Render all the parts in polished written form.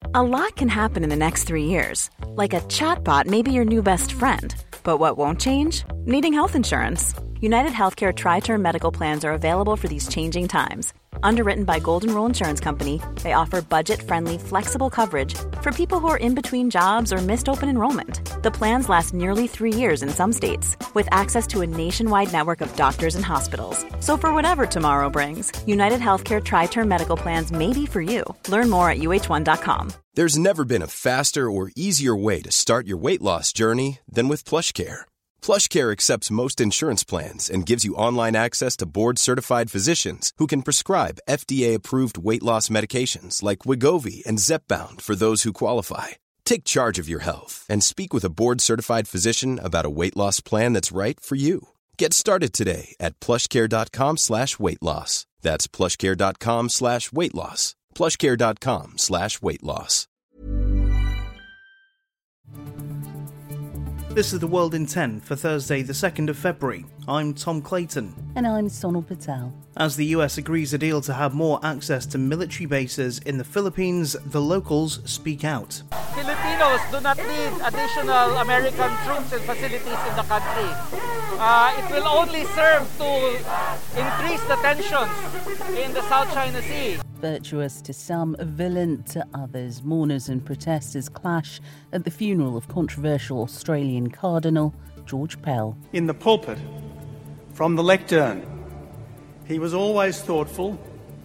A lot can happen in the next 3 years. Like a chatbot may be your new best friend. But what won't change? Needing health insurance. United Healthcare Tri-Term Medical Plans are available for these changing times. Underwritten by Golden Rule Insurance Company, they offer budget-friendly, flexible coverage for people who are in between jobs or missed open enrollment. The plans last nearly 3 years in some states, with access to a nationwide network of doctors and hospitals. So for whatever tomorrow brings, United Healthcare Tri-Term Medical Plans may be for you. Learn more at uh1.com. There's never been a faster or easier way to start your weight loss journey than with PlushCare. PlushCare accepts most insurance plans and gives you online access to board-certified physicians who can prescribe FDA-approved weight loss medications like Wegovy and Zepbound for those who qualify. Take charge of your health and speak with a board-certified physician about a weight loss plan that's right for you. Get started today at plushcare.com/weight loss. That's plushcare.com/weight loss. plushcare.com/weight loss. This is The World in 10 for Thursday, the 2nd of February. I'm Tom Clayton. And I'm Sonal Patel. As the US agrees a deal to have more access to military bases in the Philippines, the locals speak out. Filipinos do not need additional American troops and facilities in the country. It will only serve to increase the tensions in the South China Sea. Virtuous to some, violent to others, mourners and protesters clash at the funeral of controversial Australian Cardinal George Pell. In the pulpit, from the lectern, he was always thoughtful.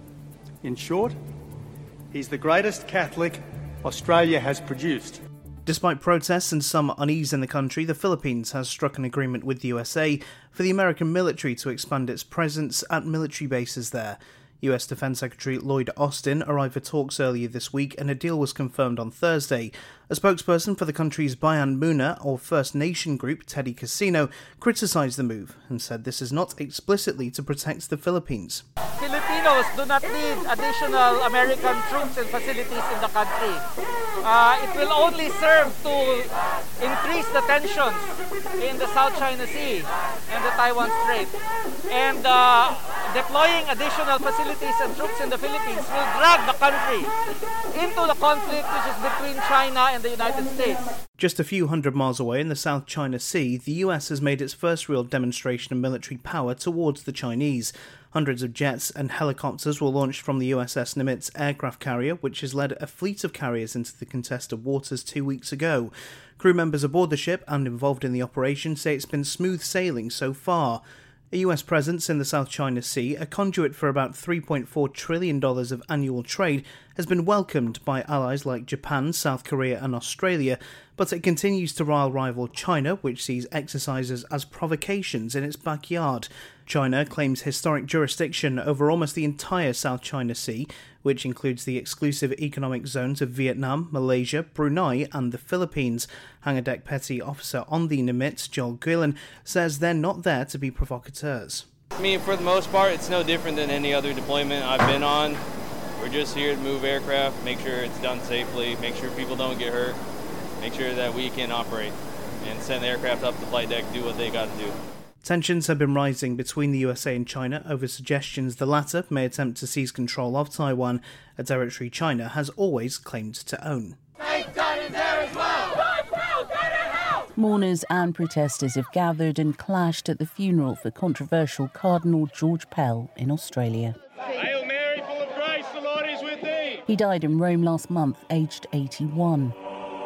In short, he's the greatest Catholic Australia has produced. Despite protests and some unease in the country, the Philippines has struck an agreement with the USA for the American military to expand its presence at military bases there. US Defense Secretary Lloyd Austin arrived for talks earlier this week and a deal was confirmed on Thursday. A spokesperson for the country's Bayan Muna, or First Nation group, Teddy Casino, criticised the move and said this is not explicitly to protect the Philippines. Filipinos do not need additional American troops and facilities in the country. It will only serve to increase the tensions in the South China Sea and the Taiwan Strait. And deploying additional facilities and troops in the Philippines will drag the country into the conflict which is between China and the United States. Just a few hundred miles away in the South China Sea, the US has made its first real demonstration of military power towards the Chinese. Hundreds of jets and helicopters were launched from the USS Nimitz aircraft carrier, which has led a fleet of carriers into the contested waters 2 weeks ago. Crew members aboard the ship and involved in the operation say it's been smooth sailing so far. A US presence in the South China Sea, a conduit for about $3.4 trillion of annual trade, has been welcomed by allies like Japan, South Korea and Australia, but it continues to rival China, which sees exercises as provocations in its backyard. China claims historic jurisdiction over almost the entire South China Sea, which includes the exclusive economic zones of Vietnam, Malaysia, Brunei and the Philippines. Hangar Deck Petty Officer on the Nimitz, Joel Guillen, says they're not there to be provocateurs. I mean, for the most part, it's no different than any other deployment I've been on. We're just here to move aircraft, make sure it's done safely, make sure people don't get hurt, make sure that we can operate and send the aircraft up the flight deck, do what they got to do. Tensions have been rising between the USA and China over suggestions the latter may attempt to seize control of Taiwan, a territory China has always claimed to own. Mourners and protesters have gathered and clashed at the funeral for controversial Cardinal George Pell in Australia. Hail Mary, full of grace, the Lord is with thee. He died in Rome last month, aged 81.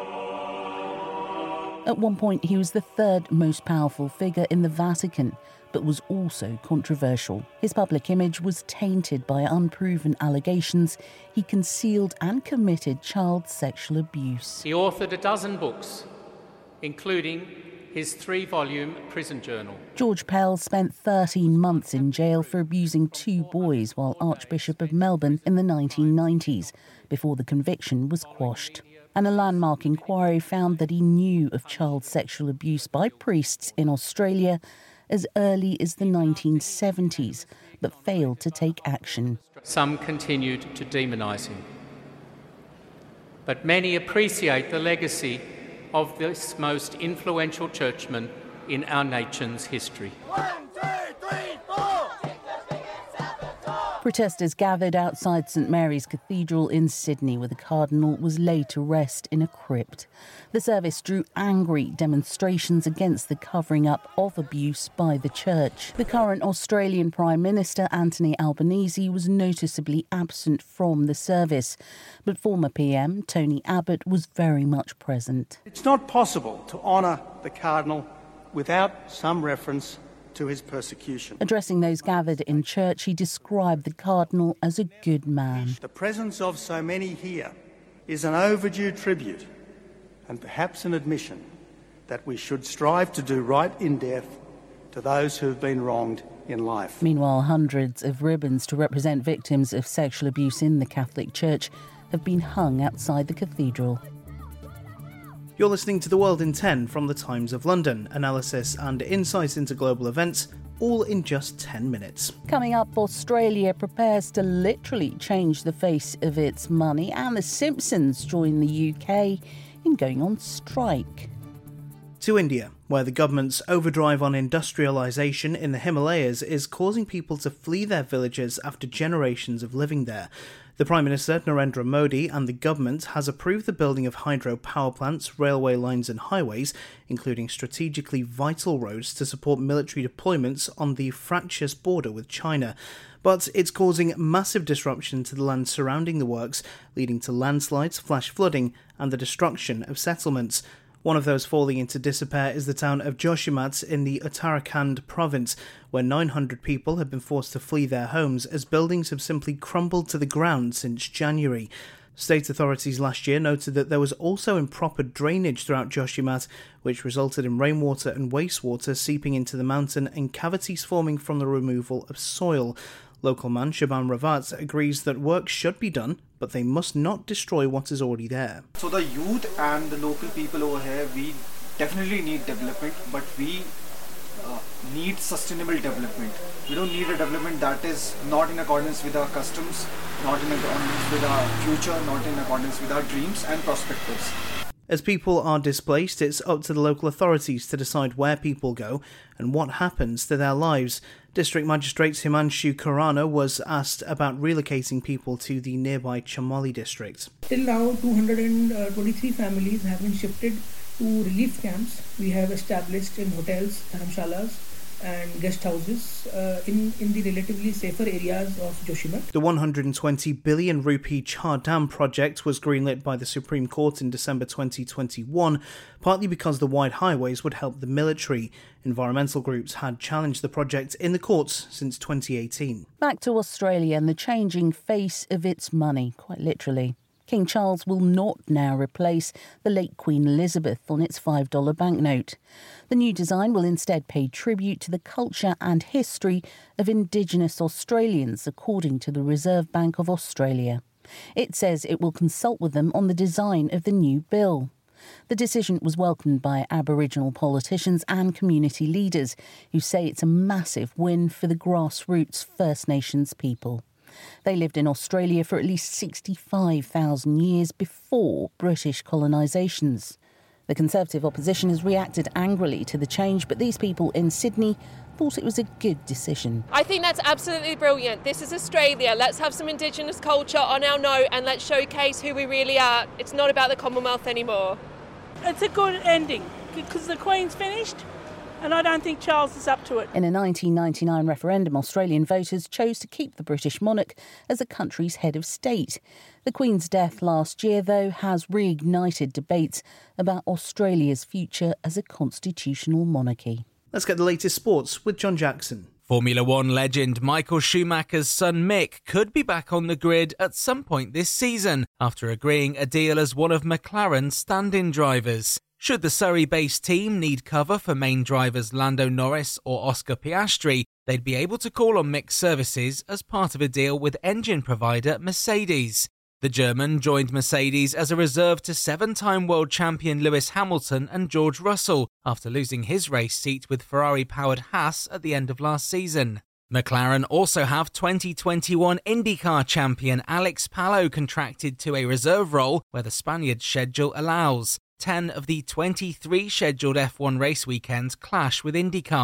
At one point, he was the third most powerful figure in the Vatican, but was also controversial. His public image was tainted by unproven allegations. He concealed and committed child sexual abuse. He authored a dozen books, including his 3-volume prison journal. George Pell spent 13 months in jail for abusing 2 boys while Archbishop of Melbourne in the 1990s, before the conviction was quashed. And a landmark inquiry found that he knew of child sexual abuse by priests in Australia as early as the 1970s, but failed to take action. Some continued to demonise him. But many appreciate the legacy of this most influential churchman in our nation's history. 1, 2, 3, 4. Protesters gathered outside St Mary's Cathedral in Sydney, where the Cardinal was laid to rest in a crypt. The service drew angry demonstrations against the covering up of abuse by the church. The current Australian Prime Minister, Anthony Albanese, was noticeably absent from the service, but former PM Tony Abbott was very much present. It's not possible to honour the Cardinal without some reference to his persecution. Addressing those gathered in church, he described the Cardinal as a good man. The presence of so many here is an overdue tribute and perhaps an admission that we should strive to do right in death to those who have been wronged in life. Meanwhile, hundreds of ribbons to represent victims of sexual abuse in the Catholic Church have been hung outside the cathedral. You're listening to The World in 10 from the Times of London. Analysis and insight into global events, all in just 10 minutes. Coming up, Australia prepares to literally change the face of its money, and the Simpsons join the UK in going on strike. To India, where the government's overdrive on industrialisation in the Himalayas is causing people to flee their villages after generations of living there. The Prime Minister, Narendra Modi, and the government has approved the building of hydro power plants, railway lines and highways, including strategically vital roads to support military deployments on the fractious border with China. But it's causing massive disruption to the land surrounding the works, leading to landslides, flash flooding and the destruction of settlements. One of those falling into disrepair is the town of Joshimath in the Uttarakhand province, where 900 people have been forced to flee their homes as buildings have simply crumbled to the ground since January. State authorities last year noted that there was also improper drainage throughout Joshimath, which resulted in rainwater and wastewater seeping into the mountain and cavities forming from the removal of soil. Local man Shaban Rawat agrees that work should be done, but they must not destroy what is already there. So the youth and the local people over here, we definitely need development, but we need sustainable development. We don't need a development that is not in accordance with our customs, not in accordance with our future, not in accordance with our dreams and perspectives. As people are displaced, it's up to the local authorities to decide where people go and what happens to their lives. District Magistrate Himanshu Khurana was asked about relocating people to the nearby Chamoli district. Till now, 223 families have been shifted to relief camps. We have established in hotels, dharamshalas and guest houses in the relatively safer areas of Joshimath. The 120 billion rupee Char Dam project was greenlit by the Supreme Court in December 2021, partly because the wide highways would help the military. Environmental groups had challenged the project in the courts since 2018. Back to Australia and the changing face of its money, quite literally. King Charles will not now replace the late Queen Elizabeth on its $5 banknote. The new design will instead pay tribute to the culture and history of Indigenous Australians, according to the Reserve Bank of Australia. It says it will consult with them on the design of the new bill. The decision was welcomed by Aboriginal politicians and community leaders, who say it's a massive win for the grassroots First Nations people. They lived in Australia for at least 65,000 years before British colonisations. The Conservative opposition has reacted angrily to the change, but these people in Sydney thought it was a good decision. I think that's absolutely brilliant. This is Australia. Let's have some Indigenous culture on our note and let's showcase who we really are. It's not about the Commonwealth anymore. It's a good ending because the Queen's finished. And I don't think Charles is up to it. In a 1999 referendum, Australian voters chose to keep the British monarch as the country's head of state. The Queen's death last year, though, has reignited debates about Australia's future as a constitutional monarchy. Let's get the latest sports with John Jackson. Formula One legend Michael Schumacher's son Mick could be back on the grid at some point this season after agreeing a deal as one of McLaren's stand-in drivers. Should the Surrey-based team need cover for main drivers Lando Norris or Oscar Piastri, they'd be able to call on Mick's services as part of a deal with engine provider Mercedes. The German joined Mercedes as a reserve to seven-time world champion Lewis Hamilton and George Russell after losing his race seat with Ferrari-powered Haas at the end of last season. McLaren also have 2021 IndyCar champion Alex Palou contracted to a reserve role where the Spaniard's schedule allows. 10 of the 23 scheduled F1 race weekends clash with IndyCar.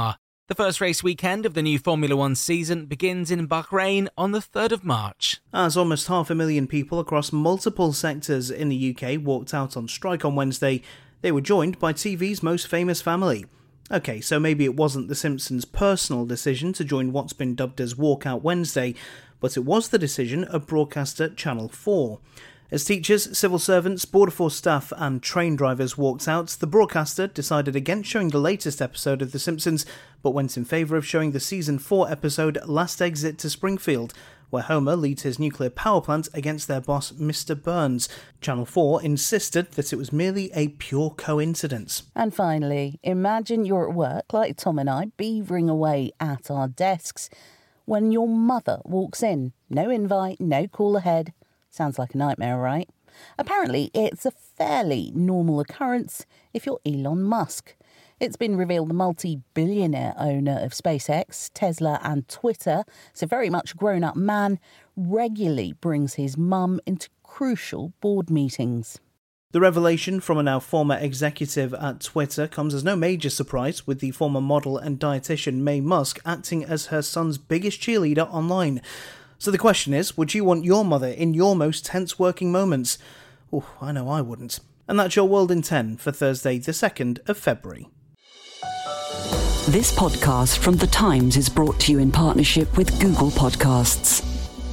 The first race weekend of the new Formula One season begins in Bahrain on the 3rd of March. As almost 500,000 people across multiple sectors in the UK walked out on strike on Wednesday, they were joined by TV's most famous family. OK, so maybe it wasn't The Simpsons' personal decision to join what's been dubbed as Walkout Wednesday, but it was the decision of broadcaster Channel 4. As teachers, civil servants, Border Force staff and train drivers walked out, the broadcaster decided against showing the latest episode of The Simpsons, but went in favour of showing the Season 4 episode Last Exit to Springfield, where Homer leads his nuclear power plant against their boss Mr. Burns. Channel 4 insisted that it was merely a pure coincidence. And finally, imagine you're at work like Tom and I, beavering away at our desks, when your mother walks in. No invite, no call ahead. Sounds like a nightmare, right? Apparently, it's a fairly normal occurrence if you're Elon Musk. It's been revealed the multi-billionaire owner of SpaceX, Tesla and Twitter, so very much grown-up man, regularly brings his mum into crucial board meetings. The revelation from a now former executive at Twitter comes as no major surprise, with the former model and dietitian Mae Musk acting as her son's biggest cheerleader online. So the question is, would you want your mother in your most tense working moments? Oh, I know I wouldn't. And that's your World in 10 for Thursday, the 2nd of February. This podcast from The Times is brought to you in partnership with Google Podcasts.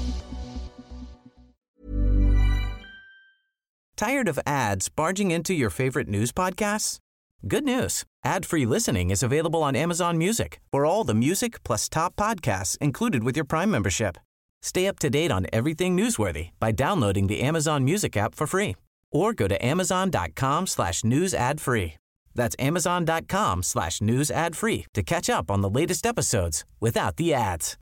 Tired of ads barging into your favorite news podcasts? Good news. Ad-free listening is available on Amazon Music for all the music plus top podcasts included with your Prime membership. Stay up to date on everything newsworthy by downloading the Amazon Music app for free or go to amazon.com/news ad free. That's amazon.com/news ad free to catch up on the latest episodes without the ads.